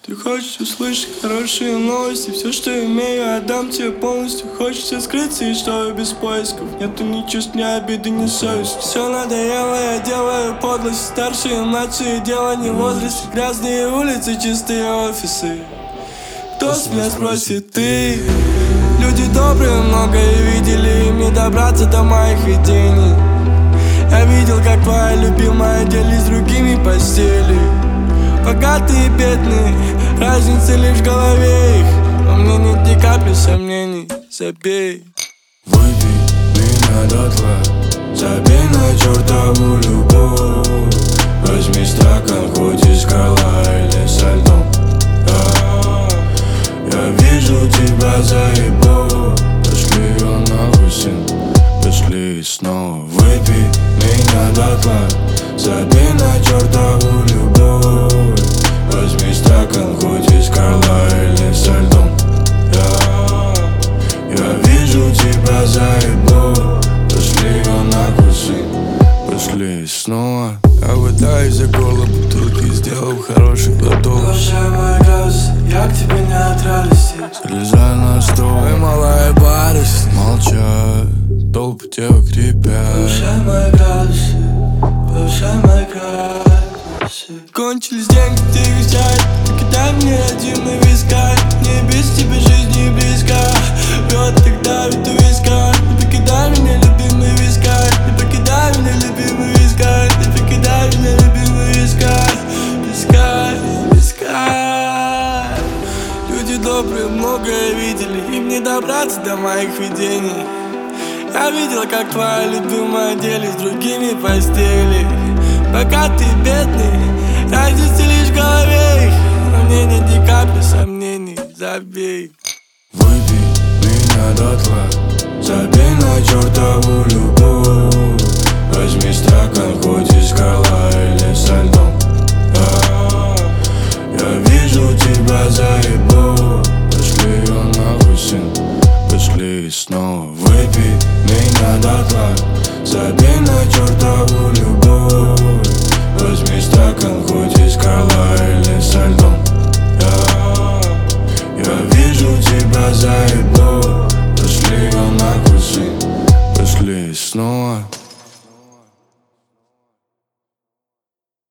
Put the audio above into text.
Ты хочешь услышать хорошие новости, все, что имею, отдам тебе полностью. Хочется скрыться и что без поисков. Нету ни чувств, ни обиды, ни совести. Все надоело, я делаю подлость. Старшие, младшие, дело не в возрасте. Грязные улицы, чистые офисы. Кто с меня спросит, ты? Люди добрые многое видели, им не добраться до моих видений. Я видел, как твоя любимая делись с другими постели. Богатые и бедные, разница лишь в голове их. Во мне нет ни капли сомнений, забей. Выпей меня дотла, забей на чертову любовь. Возьми стакан, хоть из скала или со льдом. Я вижу тебя заебал. Пошли ее нахуй, сын, пошли снова. Выпей меня дотла, забей на чертову любовь. Возьми стакан, хоть из скала или со льдом. Я вижу тебя заебал. Пошли ее нахуй, сын, пошли снова. Я пытаюсь за горло бутылки, сделав хороший глоток. Глушай мой газ, я к тебе не от радости. Залезай на стол, Ой, малая барышня, молчат, толпы девок крепят. Повышай мои градусы, повышай мои градусы. кончились деньги, ты их взять. Покидай мне родимый вискарь. Мне без тебя жизнь не близка. Вот тогда ведь у виска. Не покидай меня, любимый вискарь. Не покидай меня, любимый вискарь. Не покидай меня, любимый вискарь. Вискарь, вискарь. Люди добрые многое видели, им не добраться до моих видений. Я видел, как твоя любимая делись с другими постели. Богатые и бедные, разница лишь в голове их. Но мне нет ни капли сомнений, забей. Выпей меня дотла, забей на чертову любовь. Возьми стакан, хоть из скала или со льдом. Я вижу тебя заебал. Пошли ее нахуй, сын, пошли снова. Выпей меня дотла, забей на чертову любовь. Возьми стакан, хоть из скала или со льдом.